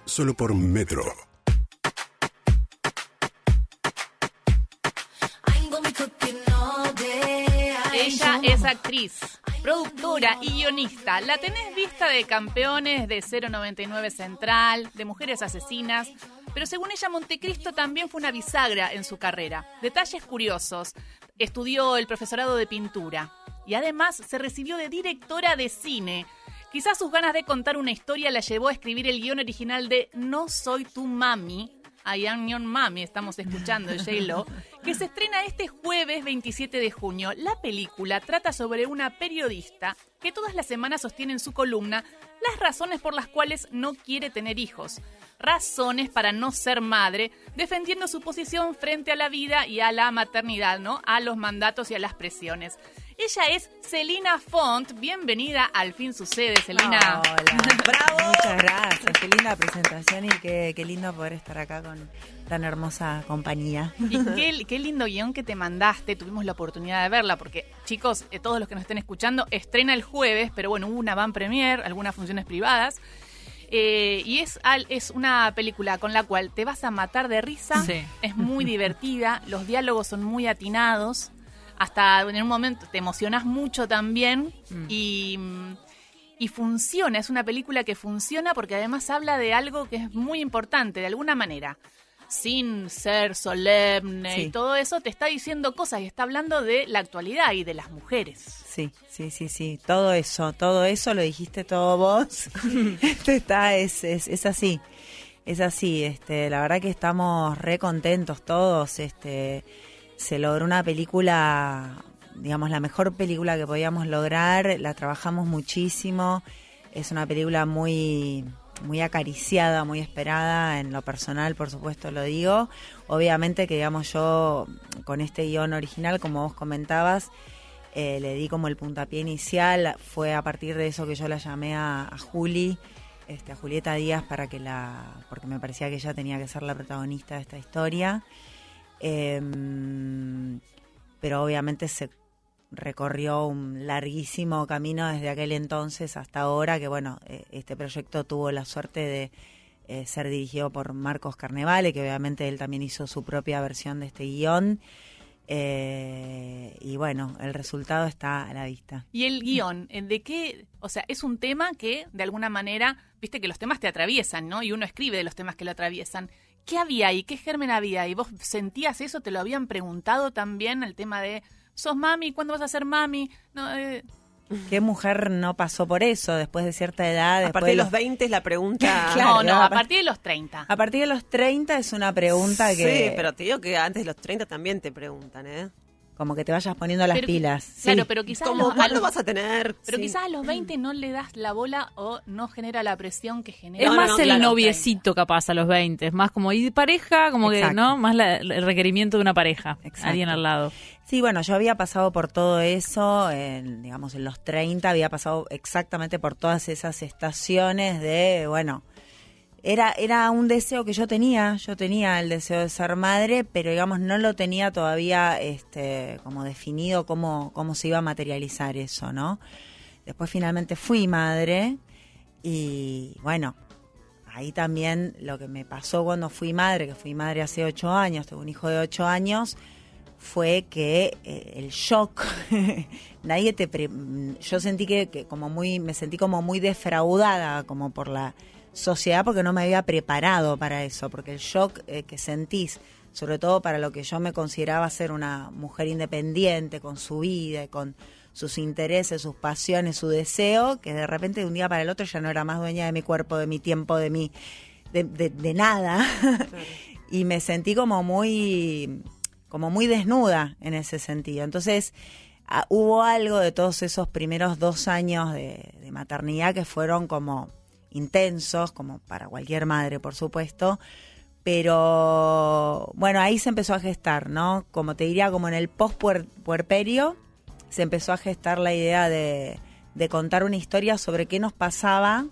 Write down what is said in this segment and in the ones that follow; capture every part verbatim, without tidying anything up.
solo por Metro. Ella es actriz, productora y guionista. La tenés vista de Campeones, de cero noventa y nueve Central, de Mujeres Asesinas. Pero según ella, Montecristo también fue una bisagra en su carrera. Detalles curiosos. Estudió el profesorado de pintura y además se recibió de directora de cine. Quizás sus ganas de contar una historia la llevó a escribir el guión original de No soy tu mami, I am your mami, estamos escuchando de J-Lo, que se estrena este jueves veintisiete de junio. La película trata sobre una periodista que todas las semanas sostiene en su columna las razones por las cuales no quiere tener hijos. Razones para no ser madre, defendiendo su posición frente a la vida y a la maternidad, ¿no? A los mandatos y a las presiones. Ella es Celina Font. Bienvenida a Al Fin Sucede, Celina. Hola, bravo. Muchas gracias, qué linda presentación y qué, qué lindo poder estar acá con tan hermosa compañía. Y qué, qué lindo guión que te mandaste, tuvimos la oportunidad de verla, porque chicos, eh, todos los que nos estén escuchando, estrena el jueves, pero bueno, hubo una van premier, algunas funciones privadas. Eh, y es, es una película con la cual te vas a matar de risa, sí. Es muy divertida, los diálogos son muy atinados, hasta en un momento te emocionas mucho también mm. y, y funciona, es una película que funciona porque además habla de algo que es muy importante, de alguna manera, sin ser solemne, sí. Y todo eso te está diciendo cosas y está hablando de la actualidad y de las mujeres. Sí, sí, sí, sí, todo eso, todo eso lo dijiste todo vos. Este está, es, es, es así, es así, este, la verdad que estamos re contentos todos, este, se logró una película, digamos, la mejor película que podíamos lograr, la trabajamos muchísimo, es una película muy... muy acariciada, muy esperada, en lo personal, por supuesto, lo digo. Obviamente que, digamos, yo con este guión original, como vos comentabas, eh, le di como el puntapié inicial. Fue a partir de eso que yo la llamé a, a Juli, este, a Julieta Díaz, para que la, porque me parecía que ella tenía que ser la protagonista de esta historia. Eh, pero obviamente se recorrió un larguísimo camino desde aquel entonces hasta ahora, que bueno, este proyecto tuvo la suerte de eh, ser dirigido por Marcos Carnevale, que obviamente él también hizo su propia versión de este guión, eh, y bueno, el resultado está a la vista. ¿Y el guión, de qué? O sea, es un tema que de alguna manera, viste que los temas te atraviesan, ¿no? Y uno escribe de los temas que lo atraviesan. ¿Qué había ahí? ¿Qué germen había ahí? ¿Vos sentías eso? ¿Te lo habían preguntado también, el tema de sos mami, ¿cuándo vas a ser mami? No, eh... ¿Qué mujer no pasó por eso después de cierta edad? A partir de los veinte es la pregunta. Claro, no, no, a partir de los treinta. A partir de los treinta es una pregunta sí, que... Sí, pero te digo que antes de los treinta también te preguntan, ¿eh? Como que te vayas poniendo las pero, pilas. Claro, sí. pero quizás... Como, a los, ¿cuándo vas a tener? Pero sí. quizás a los veinte no le das la bola o no genera la presión que genera... Es no, más no, el claro, noviecito treinta capaz a los veinte, es más como ir pareja, como Exacto. que, ¿no? Más la, el requerimiento de una pareja, Exacto. alguien al lado. Sí, bueno, yo había pasado por todo eso, en, digamos, en los treinta, había pasado exactamente por todas esas estaciones de, bueno... Era era un deseo que yo tenía, yo tenía el deseo de ser madre, pero digamos no lo tenía todavía este como definido cómo, cómo se iba a materializar eso, ¿no? Después finalmente fui madre y bueno, ahí también lo que me pasó cuando fui madre, que fui madre hace ocho años, tengo un hijo de ocho años, fue que eh, el shock, nadie te... Pre- yo sentí que, que como muy, me sentí como muy defraudada como por la... sociedad porque no me había preparado para eso, porque el shock eh, que sentís, sobre todo para lo que yo me consideraba ser una mujer independiente, con su vida, con sus intereses, sus pasiones, su deseo, que de repente de un día para el otro ya no era más dueña de mi cuerpo, de mi tiempo, de mi de, de, de nada. Claro. Y me sentí como muy como muy desnuda en ese sentido. Entonces uh, hubo algo de todos esos primeros dos años de, de maternidad que fueron como intensos, como para cualquier madre, por supuesto, pero bueno, ahí se empezó a gestar, ¿no? Como te diría, como en el post-puerperio, se empezó a gestar la idea de, de contar una historia sobre qué nos pasaba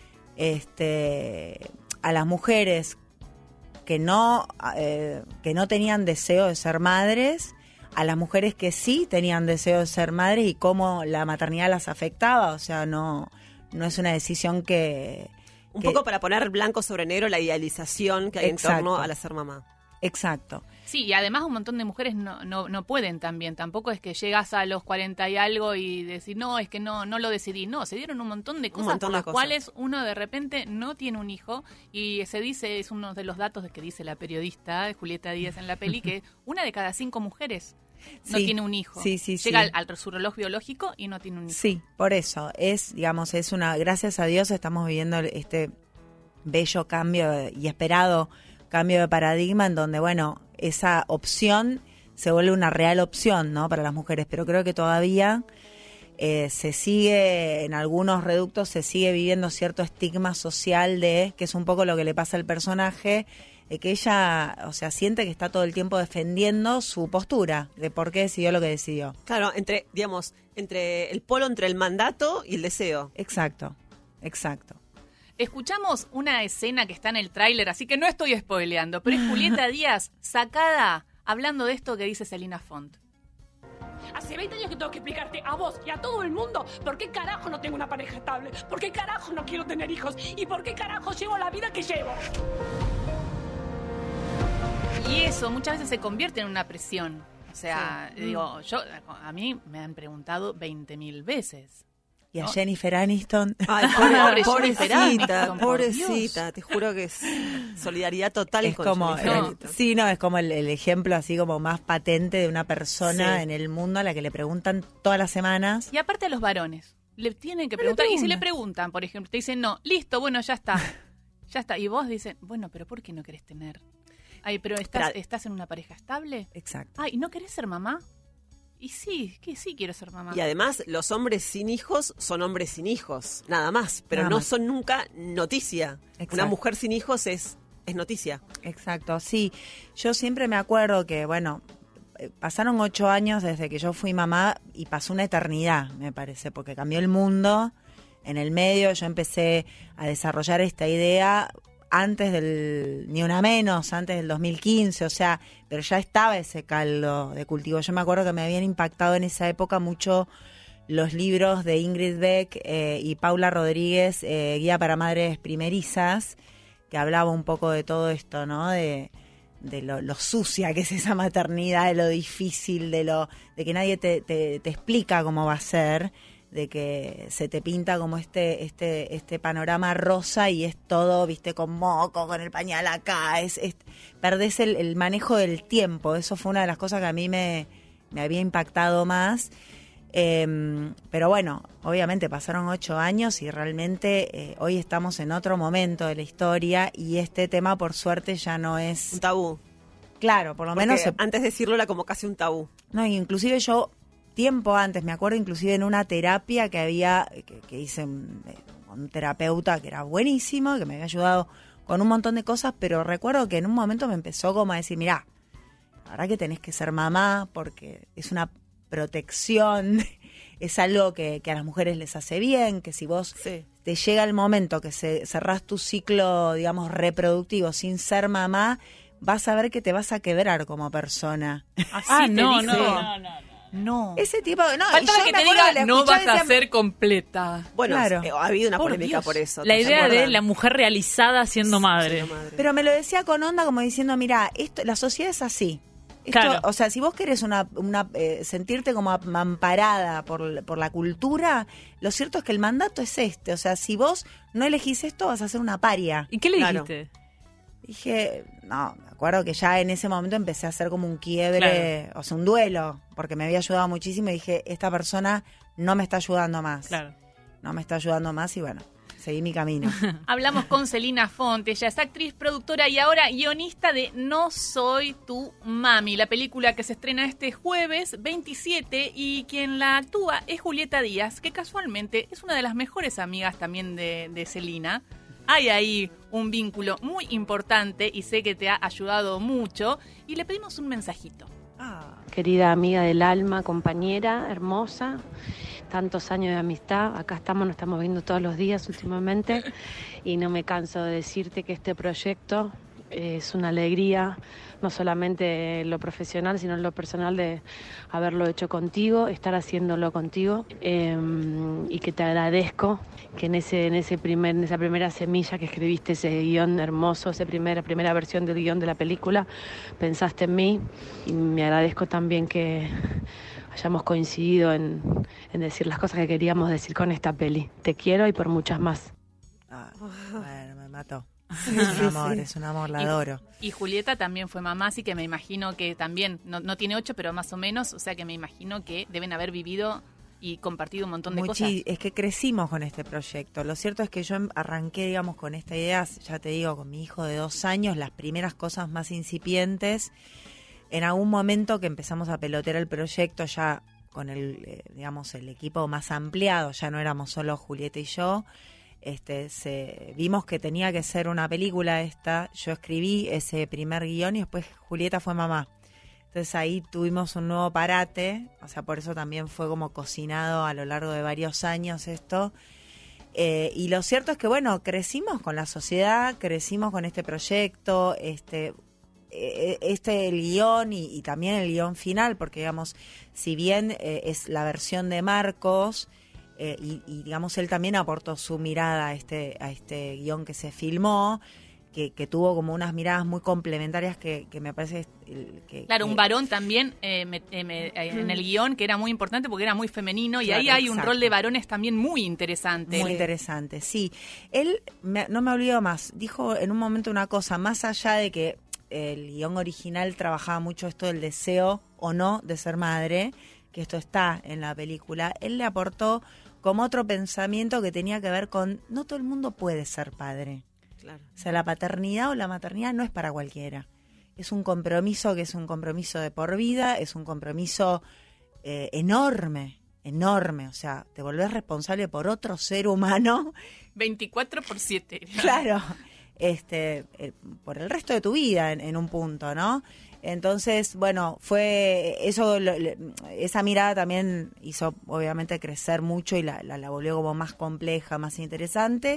este, a las mujeres que no, eh, que no tenían deseo de ser madres, a las mujeres que sí tenían deseo de ser madres y cómo la maternidad las afectaba, o sea, no... No es una decisión que, Un que, poco para poner blanco sobre negro la idealización que hay exacto, en torno al ser mamá. Exacto. Sí, y además un montón de mujeres no, no, no pueden también. Tampoco es que llegas a los cuarenta y algo y decís, no, es que no no lo decidí. No, se dieron un montón de cosas montón por de las cosas. cuales uno de repente no tiene un hijo. Y se dice, es uno de los datos que dice la periodista Julieta Díaz en la peli, que una de cada cinco mujeres no Sí, tiene un hijo. sí, sí, Llega sí. al, al su reloj biológico y no tiene un hijo. Sí, por eso. Es, digamos, es una... Gracias a Dios estamos viviendo este bello cambio y esperado cambio de paradigma en donde, bueno, esa opción se vuelve una real opción, ¿no?, para las mujeres, pero creo que todavía eh, se sigue, en algunos reductos se sigue viviendo cierto estigma social de, que es un poco lo que le pasa al personaje, de que ella, o sea, siente que está todo el tiempo defendiendo su postura, de por qué decidió lo que decidió. Claro, entre, digamos, entre el polo entre el mandato y el deseo. Exacto, exacto. Escuchamos una escena que está en el tráiler, así que no estoy spoileando, pero es Julieta Díaz sacada hablando de esto que dice Celina Font. Hace veinte años que tengo que explicarte a vos y a todo el mundo por qué carajo no tengo una pareja estable, por qué carajo no quiero tener hijos y por qué carajo llevo la vida que llevo. Y eso muchas veces se convierte en una presión. O sea, Sí. digo, yo a mí me han preguntado veinte mil veces. Y a No. Jennifer Aniston... Ay, Pobre pobrecita, Jennifer Aniston, por pobrecita, te juro que es solidaridad total Es con como, Jennifer eh, Aniston. sí, no, es como el, el ejemplo así como más patente de una persona Sí. en el mundo a la que le preguntan todas las semanas. Y aparte a los varones, le tienen que No le preguntar. Y si le preguntan. preguntan, por ejemplo, te dicen, no, listo, bueno, ya está. Ya está. Y vos dicen, bueno, pero ¿por qué no querés tener? Ay, pero ¿estás, Pero- ¿estás en una pareja estable? Exacto. Ay, ¿no querés ser mamá? Y sí, que sí quiero ser mamá. Y además, los hombres sin hijos son hombres sin hijos, nada más, pero Nada no más. son nunca noticia. Exacto. Una mujer sin hijos es, es noticia. Exacto, sí. Yo siempre me acuerdo que, bueno, eh, pasaron ocho años desde que yo fui mamá y pasó una eternidad, me parece, porque cambió el mundo. En el medio yo empecé a desarrollar esta idea antes del, ni una menos, antes del dos mil quince, o sea, pero ya estaba ese caldo de cultivo. Yo me acuerdo que me habían impactado en esa época mucho los libros de Ingrid Beck eh, y Paula Rodríguez, eh, Guía para Madres Primerizas, que hablaba un poco de todo esto, ¿no? De, de lo, lo sucia que es esa maternidad, de lo difícil, de lo de que nadie te, te, te explica cómo va a ser, de que se te pinta como este este este panorama rosa y es todo, viste, con moco, con el pañal acá, es, es perdés el, el manejo del tiempo. Eso fue una de las cosas que a mí me, me había impactado más. Eh, pero bueno, obviamente pasaron ocho años y realmente eh, hoy estamos en otro momento de la historia y este tema por suerte ya no Un es tabú. claro, por lo Porque menos se- antes de decirlo era como casi un tabú. no, inclusive yo tiempo antes, me acuerdo inclusive en una terapia que había, que, que hice un, eh, con un terapeuta que era buenísimo, que me había ayudado con un montón de cosas, pero recuerdo que en un momento me empezó como a decir, mirá, la verdad que tenés que ser mamá porque es una protección, es algo que, que a las mujeres les hace bien, que si vos Sí. te llega el momento que se, cerrás tu ciclo, digamos, reproductivo sin ser mamá, vas a ver que te vas a quebrar como persona. Así Ah, te no, dice. no, no, no. No. Ese tipo, no, y Faltaba yo que me te acuerdo diga, que la no escuchaba vas y a decía, ser completa. Bueno, Claro. eh, ha habido una Por polémica Dios. por eso. La ¿te idea de acuerdan? la mujer realizada siendo madre. Siendo madre. Pero me lo decía con onda como diciendo, mira, esto, la sociedad es así. Esto, Claro. O sea, si vos querés una, una eh, sentirte como amparada por, por la cultura, lo cierto es que el mandato es este. O sea, si vos no elegís esto, vas a ser una paria. ¿Y qué le Claro. dijiste? Dije, no, me acuerdo que ya en ese momento empecé a hacer como un quiebre, o sea, un duelo, porque me había ayudado muchísimo y dije, esta persona no me está ayudando más. Claro. No me está ayudando más y bueno, seguí mi camino. Hablamos con Celina Font, ella es actriz, productora y ahora guionista de No Soy Tu Mami, la película que se estrena este jueves veintisiete y quien la actúa es Julieta Díaz, que casualmente es una de las mejores amigas también de, de Celina. Hay ahí un vínculo muy importante y sé que te ha ayudado mucho y le pedimos un mensajito. Querida amiga del alma, compañera, hermosa, tantos años de amistad, acá estamos, nos estamos viendo todos los días últimamente y no me canso de decirte que este proyecto Es una alegría, no solamente en lo profesional, sino en lo personal de haberlo hecho contigo, estar haciéndolo contigo, eh, y que te agradezco que en ese, en ese primer, en esa primera semilla que escribiste ese guión hermoso, esa primera, primera versión del guión de la película, pensaste en mí, y me agradezco también que hayamos coincidido en, en decir las cosas que queríamos decir con esta peli. Te quiero y por muchas más. Ah, bueno, me mató. Sí, es un amor, sí. es un amor, la y, adoro. Y Julieta también fue mamá, así que me imagino que también, no, no tiene ocho, pero más o menos, o sea que me imagino que deben haber vivido y compartido un montón de Muchi- cosas. Es que crecimos con este proyecto. Lo cierto es que yo arranqué, digamos, con esta idea, ya te digo, con mi hijo de dos años, las primeras cosas más incipientes. En algún momento que empezamos a pelotear el proyecto ya con el, eh, digamos, el equipo más ampliado, ya no éramos solo Julieta y yo. Este, se, vimos que tenía que ser una película esta, yo escribí ese primer guión y después Julieta fue mamá. Entonces ahí tuvimos un nuevo parate, o sea, por eso también fue como cocinado a lo largo de varios años esto. Eh, y lo cierto es que, bueno, crecimos con la sociedad, crecimos con este proyecto, este, eh, este el guión y, y también el guión final, porque, digamos, si bien eh, es la versión de Marcos, Eh, y, y digamos él también aportó su mirada a este a este guión que se filmó, que, que tuvo como unas miradas muy complementarias que, que me parece que, Claro, que, un varón también eh, me, eh, me, eh, en el guión que era muy importante porque era muy femenino, y Claro, ahí hay exacto. un rol de varones también muy interesante. muy interesante, sí. Él, me, no me olvido más, dijo en un momento una cosa, más allá de que el guión original trabajaba mucho esto del deseo o no de ser madre, que esto está en la película, él le aportó como otro pensamiento que tenía que ver con no todo el mundo puede ser padre. Claro. O sea, la paternidad o la maternidad no es para cualquiera. Es un compromiso que es un compromiso de por vida, es un compromiso eh, enorme, enorme. O sea, te volvés responsable por otro ser humano. veinticuatro por siete. Claro, este, eh, por el resto de tu vida en, en un punto, ¿no? Entonces, bueno, fue eso, lo, le, esa mirada también hizo obviamente crecer mucho y la, la, la volvió como más compleja, más interesante.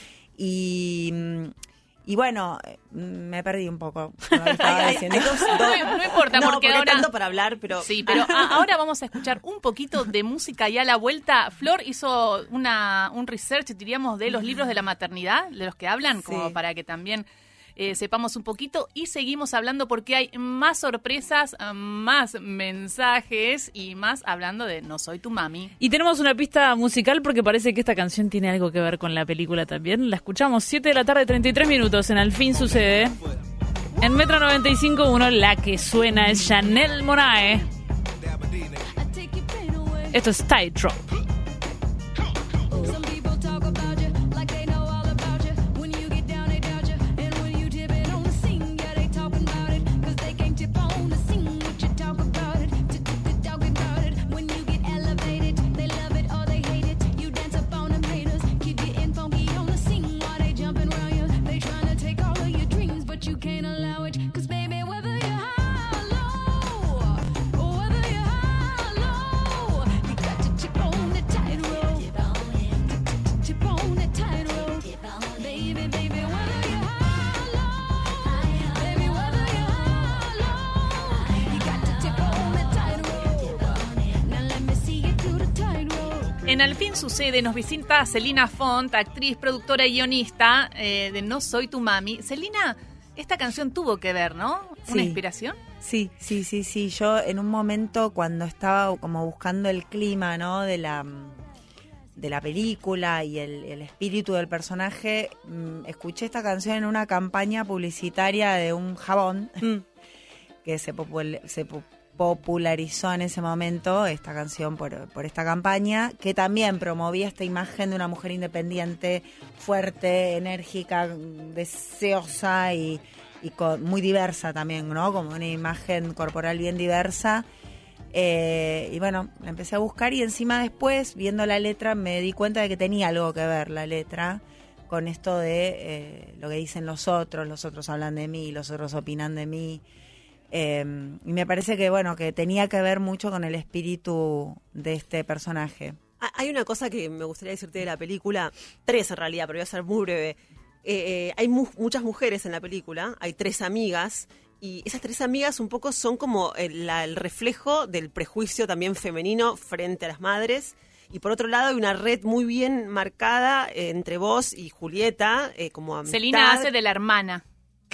Y, y bueno, me perdí un poco. Lo que estaba diciendo. No, no importa, No, porque ahora... tanto para hablar, pero... Sí, pero a- ahora vamos a escuchar un poquito de música y a la vuelta. Flor hizo una un research, diríamos, de los libros de la maternidad, de los que hablan, como Sí. para que también eh, sepamos un poquito. Y seguimos hablando porque hay más sorpresas, más mensajes y más hablando de No Soy Tu Mami. Y tenemos una pista musical porque parece que esta canción tiene algo que ver con la película también. La escuchamos siete de la tarde, treinta y tres minutos en Al Fin Sucede. En Metro noventa y cinco punto uno la que suena es Janelle Monáe. Esto es Tightrope. En Al Fin Sucede nos visita Celina Font, actriz, productora y guionista eh, de No Soy Tu Mami. Celina, esta canción tuvo que ver, ¿no? ¿Una Sí. inspiración? Sí, sí, sí, sí. Yo en un momento cuando estaba como buscando el clima, ¿no? De la de la película y el, el espíritu del personaje, mmm, escuché esta canción en una campaña publicitaria de un jabón Mm. que se, popul- se po- popularizó en ese momento, esta canción por, por esta campaña, que también promovía esta imagen de una mujer independiente, fuerte, enérgica, deseosa y, y con, muy diversa también, ¿no? Como una imagen corporal bien diversa. Eh, y bueno, la empecé a buscar y encima después, viendo la letra, me di cuenta de que tenía algo que ver la letra con esto de eh, lo que dicen los otros, los otros hablan de mí, los otros opinan de mí. Eh, y me parece que, bueno, que tenía que ver mucho con el espíritu de este personaje. Ah, hay una cosa que me gustaría decirte de la película, tres en realidad, pero voy a ser muy breve. eh, hay mu- muchas mujeres en la película, hay tres amigas, y esas tres amigas un poco son como el, la- el reflejo del prejuicio también femenino frente a las madres. Y por otro lado hay una red muy bien marcada eh, entre vos y Julieta, eh, como amistad. Celina hace de la hermana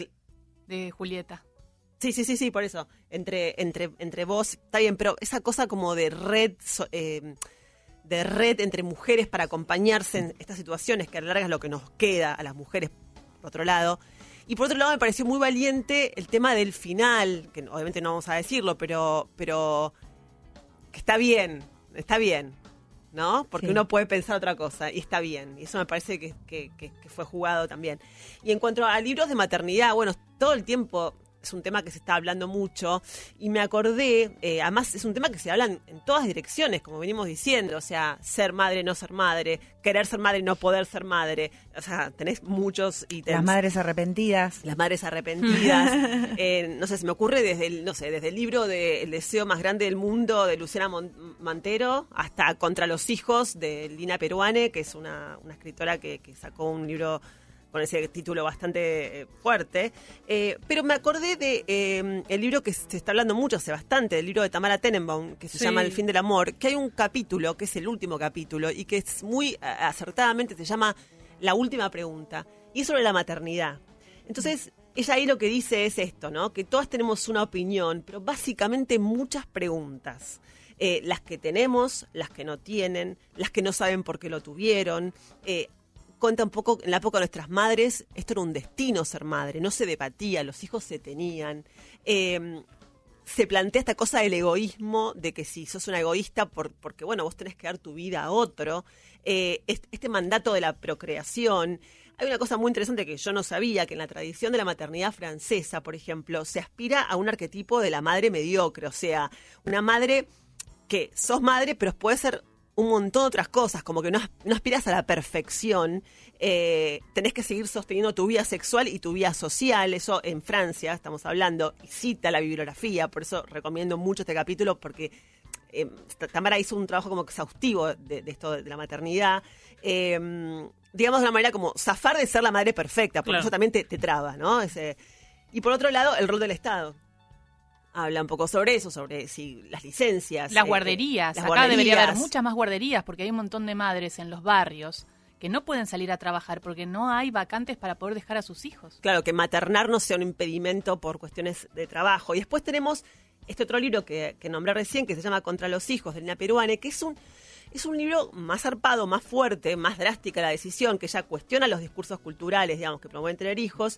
de Julieta. Sí, sí, sí, sí, por eso. Entre, entre, entre vos, está bien, pero esa cosa como de red, so- eh, de red entre mujeres para acompañarse en estas situaciones, que a la larga es lo que nos queda a las mujeres, por otro lado. Y por otro lado me pareció muy valiente el tema del final, que obviamente no vamos a decirlo, pero, pero que está bien, está bien, ¿no? Porque Sí. uno puede pensar otra cosa y está bien. Y eso me parece que, que, que, que fue jugado también. Y en cuanto a libros de maternidad, bueno, todo el tiempo es un tema que se está hablando mucho y me acordé, eh, además es un tema que se habla en, en todas direcciones, como venimos diciendo, o sea, ser madre, no ser madre, querer ser madre y no poder ser madre, o sea, tenés muchos ítems. Las madres arrepentidas. Las madres arrepentidas. eh, no sé, se me ocurre desde el, no sé, desde el libro de El deseo más grande del mundo de Luciana Mon- Mantero hasta Contra los hijos de Lina Peruane, que es una, una escritora que, que sacó un libro con ese título bastante eh, fuerte. Eh, pero me acordé de eh, el libro que se está hablando mucho hace bastante, el libro de Tamara Tenenbaum, que se Sí. llama El fin del amor, que hay un capítulo, que es el último capítulo, y que es muy a- acertadamente se llama La última pregunta, y es sobre la maternidad. Entonces, ella ahí lo que dice es esto, ¿no? Que todas tenemos una opinión, pero básicamente muchas preguntas. Eh, las que tenemos, las que no tienen, las que no saben por qué lo tuvieron. Eh, cuenta un poco, en la época de nuestras madres, esto era un destino ser madre, no se debatía, los hijos se tenían. Eh, se plantea esta cosa del egoísmo, de que si sos una egoísta, por, porque bueno, vos tenés que dar tu vida a otro. Eh, este, este mandato de la procreación. Hay una cosa muy interesante que yo no sabía, que en la tradición de la maternidad francesa, por ejemplo, se aspira a un arquetipo de la madre mediocre, o sea, una madre que sos madre, pero puede ser un montón de otras cosas, como que no, no aspiras a la perfección, eh, tenés que seguir sosteniendo tu vida sexual y tu vida social, eso en Francia estamos hablando, y cita la bibliografía, por eso recomiendo mucho este capítulo, porque eh, Tamara hizo un trabajo como exhaustivo de, de esto de la maternidad, eh, digamos de una manera como zafar de ser la madre perfecta, porque Claro. eso también te, te traba, ¿no? Ese, y por otro lado, el rol del Estado. Habla un poco sobre eso, sobre si las licencias. Las eh, guarderías. las Acá guarderías. debería haber muchas más guarderías porque hay un montón de madres en los barrios que no pueden salir a trabajar porque no hay vacantes para poder dejar a sus hijos. Claro, que maternar no sea un impedimento por cuestiones de trabajo. Y después tenemos este otro libro que, que nombré recién, que se llama Contra los hijos, de Lina Peruane, que es un, es un libro más zarpado, más fuerte, más drástica la decisión, que ya cuestiona los discursos culturales, digamos, que promueven tener hijos.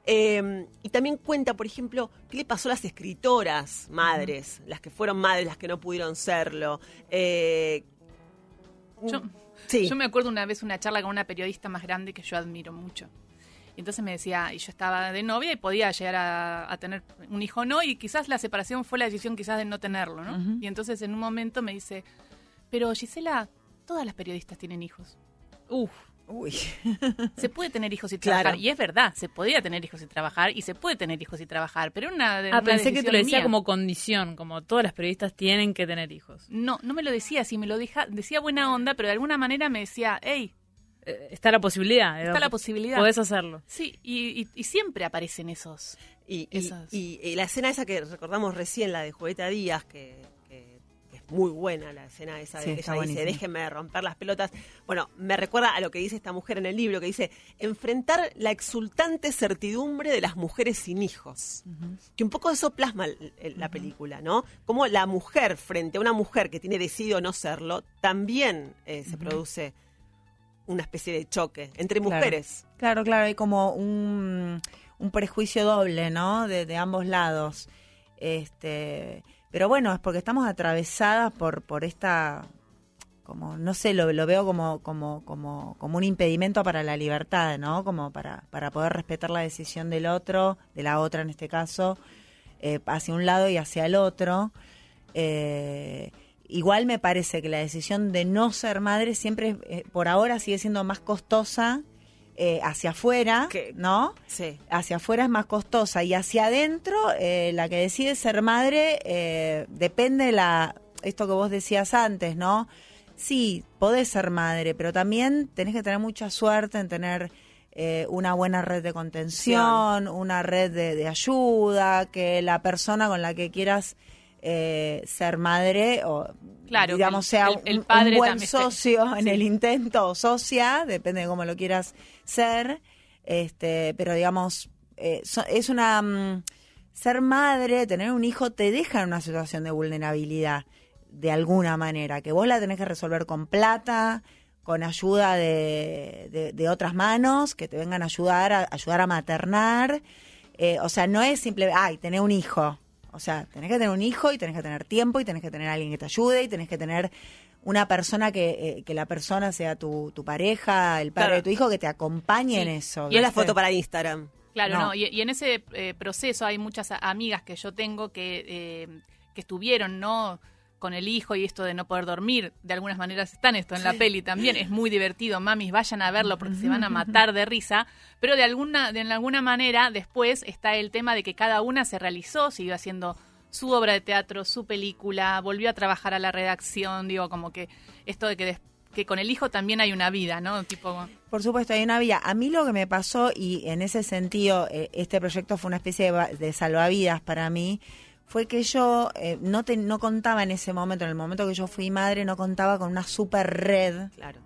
Eh, y también cuenta, por ejemplo, qué le pasó a las escritoras madres, las que fueron madres, las que no pudieron serlo. Eh, Yo, sí. yo me acuerdo una vez una charla con una periodista más grande que yo admiro mucho. Y entonces me decía, y yo estaba de novia y podía llegar a, a tener un hijo o no, y quizás la separación fue la decisión quizás de no tenerlo, ¿no? Ujú. Y entonces en un momento me dice, pero Gisela, todas las periodistas tienen hijos. Uf. Uy. Se puede tener hijos y Claro. trabajar. Y es verdad, se podía tener hijos y trabajar, y se puede tener hijos y trabajar, pero una, Ah, una pensé que te lo decisión decía mía. como condición, como todas las periodistas tienen que tener hijos. No, no me lo decía así, me lo deja, decía buena onda, pero de alguna manera me decía, hey, Eh, está la posibilidad. está la posibilidad. Podés hacerlo. Sí, y, y, y siempre aparecen esos. Y, y, Esas. y- y la escena esa que recordamos recién, la de Julieta Díaz, que, que- que es muy buena la escena esa, Sí, de está ella dice, buenísima. déjenme romper las pelotas. Bueno, me recuerda a lo que dice esta mujer en el libro, que dice, enfrentar la exultante certidumbre de las mujeres sin hijos. Que un poco eso plasma el- el- la película, ¿no? Como la mujer frente a una mujer que tiene decidido no serlo, también eh, se produce una especie de choque entre Claro. mujeres. Claro, claro, hay como un, un prejuicio doble, ¿no? De, de ambos lados. Este, pero bueno, es porque estamos atravesadas por, por esta, como, no sé, lo, lo veo como, como, como, como un impedimento para la libertad, ¿no? Como para, para poder respetar la decisión del otro, de la otra en este caso, eh, hacia un lado y hacia el otro. Eh, igual me parece que la decisión de no ser madre siempre, eh, por ahora, sigue siendo más costosa eh, hacia afuera, Que- ¿no? Sí. Hacia afuera es más costosa y hacia adentro eh, la que decide ser madre eh, depende la esto que vos decías antes, ¿no? Sí, podés ser madre, pero también tenés que tener mucha suerte en tener eh, una buena red de contención, una red de, de ayuda, que la persona con la que quieras eh, ser madre o claro, digamos el, sea el, el un, padre un buen también socio esté, en sí. el intento o socia, depende de cómo lo quieras ser, este, pero digamos eh, so, es una um, ser madre, tener un hijo te deja en una situación de vulnerabilidad de alguna manera, que vos la tenés que resolver con plata, con ayuda de, de, de otras manos que te vengan a ayudar a ayudar a maternar. Eh, o sea, no es simple, ay, tenés un hijo. O sea, tenés que tener un hijo y tenés que tener tiempo y tenés que tener a alguien que te ayude y tenés que tener una persona que, eh, que la persona sea tu, tu pareja, el padre Claro. de tu hijo, que te acompañe Sí. en eso. Y es la ¿viste? foto para Instagram. Claro, No. no, y, y en ese eh, proceso hay muchas a- amigas que yo tengo que, eh, que estuvieron, ¿no?, con el hijo y esto de no poder dormir, de algunas maneras están esto en la peli también, es muy divertido, mamis, vayan a verlo porque se van a matar de risa, pero de alguna, de alguna manera después está el tema de que cada una se realizó, siguió haciendo su obra de teatro, su película, volvió a trabajar a la redacción, digo, como que esto de que, des- que con el hijo también hay una vida, ¿no? Tipo... Por supuesto, hay una vía. A mí lo que me pasó, y en ese sentido, eh, este proyecto fue una especie de, va- de salvavidas para mí, fue que yo eh, no, te, no contaba en ese momento, en el momento que yo fui madre, no contaba con una super red. Claro.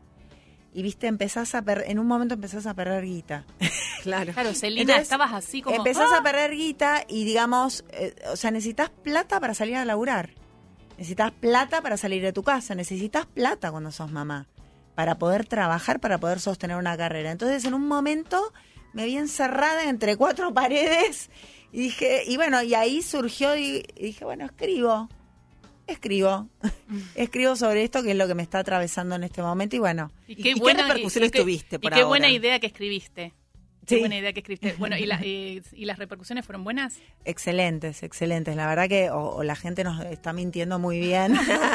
Y viste, empezás a per- en un momento empezás a perder guita. Claro. Claro, Celina, Entonces, estabas así como... Empezás ¡ah! a perder guita y digamos, eh, o sea, necesitas plata para salir a laburar. Necesitas plata para salir de tu casa. Necesitas plata cuando sos mamá. Para poder trabajar, para poder sostener una carrera. Entonces, en un momento me vi encerrada entre cuatro paredes y dije, y bueno, y ahí surgió y, y dije, bueno, escribo. Escribo. Escribo sobre esto, que es lo que me está atravesando en este momento. Y bueno, Y ¿Y qué, qué buena, repercusiones y qué- tuviste por y qué ahora? buena idea que escribiste. Qué Sí. buena idea que escribiste. Bueno, ¿y, la- eh, ¿y las repercusiones fueron buenas? excelentes, excelentes. La verdad que o, o la gente nos está mintiendo muy bien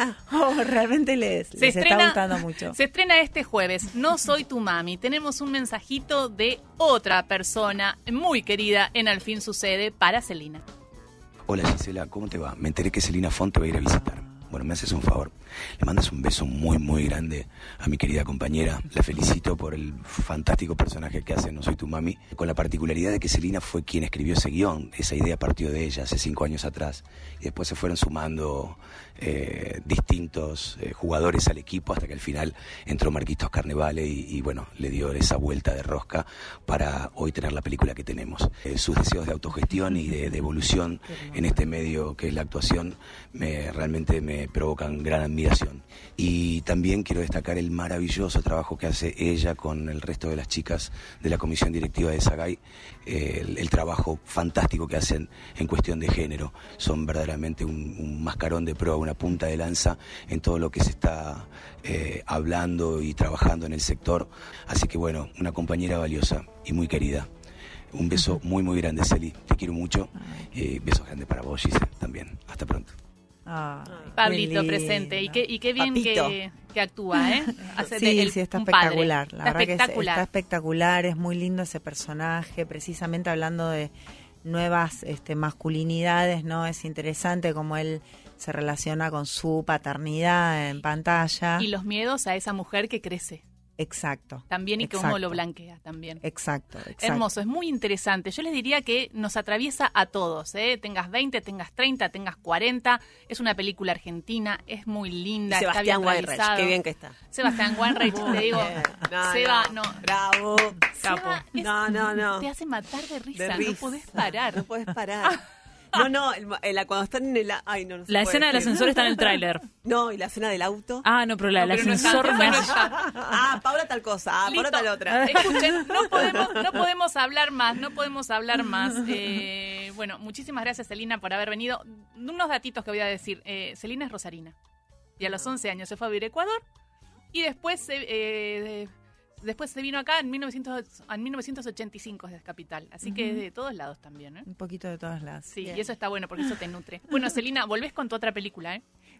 o realmente les, Se les está gustando mucho. Se estrena este jueves, No soy tu mami. Tenemos un mensajito de otra persona muy querida en Al fin sucede para Celina. Hola Gisela, ¿cómo te va? Me enteré que Celina Font te va a ir a visitar. Bueno, me haces un favor. Le mandas un beso muy, muy grande a mi querida compañera. La felicito por el fantástico personaje que hace No soy tu mami. Con la particularidad de que Celina fue quien escribió ese guión. Esa idea partió de ella hace cinco años atrás. Y después se fueron sumando eh, distintos eh, jugadores al equipo hasta que al final entró Marquitos Carnevale y, y bueno, le dio esa vuelta de rosca para hoy tener la película que tenemos. Eh, sus deseos de autogestión y de, de evolución en este medio que es la actuación me realmente me provocan gran admiración. Y también quiero destacar el maravilloso trabajo que hace ella con el resto de las chicas de la comisión directiva de Sagay, eh, el, el trabajo fantástico que hacen en cuestión de género. Son verdaderamente un, un mascarón de proa, una punta de lanza en todo lo que se está eh, hablando y trabajando en el sector. Así que bueno, una compañera valiosa y muy querida. Un beso muy muy grande, Celi, te quiero mucho. Eh, besos grandes para vos, Gisela, también. Hasta pronto. Ay, Pablito qué presente. Y lindo. qué, y qué bien Papito. que, que actúa, ¿eh? Hace de Sí, el- sí, está un padre. espectacular. La Está verdad que es- espectacular. está espectacular, es muy lindo ese personaje, precisamente hablando de nuevas este, masculinidades, ¿no? Es interesante cómo él se relaciona con su paternidad en pantalla. Y los miedos a esa mujer que crece Exacto. también y cómo exacto, lo blanquea también. Exacto, exacto. Hermoso, es muy interesante. Yo les diría que nos atraviesa a todos, ¿eh? Tengas veinte, tengas treinta, tengas cuarenta. Es una película argentina, es muy linda, está Sebastián bien Weinreich, realizado. qué bien que está. Sebastián Weinreich, te digo, Bien. No, Seba, no. Bravo. Seba es- No, no, no. Te hace matar de risa, De no risa. podés parar. No podés parar. No, no, el, el- cuando están en el... Ay, no, no se La puede escena del decir. ascensor está en el tráiler. No, y la escena del auto. Ah, no, pero la No, del pero no está, ascensor esa me no hace- está. Ah, Paula tal cosa, ah, Paula Listo. tal otra. Escuchen, no podemos, no podemos hablar más, no podemos hablar más. Eh, bueno, muchísimas gracias, Celina, por haber venido. Unos datitos que voy a decir. Eh, Celina es rosarina. Y a los once años se fue a vivir a Ecuador. Y después se, eh, después se vino acá en, mil novecientos, en mil novecientos ochenta y cinco desde Capital. Así que de todos lados también, ¿eh? Un poquito de todas las. Sí, y eso está bueno porque eso te nutre. Bueno, Celina, volvés con tu otra película, ¿eh?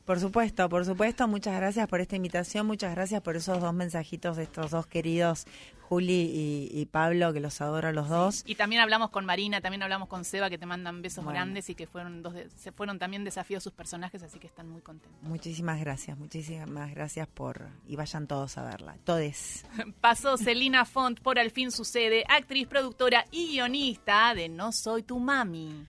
Por supuesto, por supuesto. Muchas gracias por esta invitación. Muchas gracias por esos dos mensajitos de estos dos queridos, Juli y, y Pablo, que los adoro a los dos. Y también hablamos con Marina, también hablamos con Seba, que te mandan besos Bueno. grandes y que fueron dos de- se fueron también desafíos sus personajes, así que están muy contentos. Muchísimas gracias, muchísimas gracias por... Y vayan todos a verla, todes. Pasó Celina Font por Al fin sucede, actriz, productora y guionista de No soy tu mami.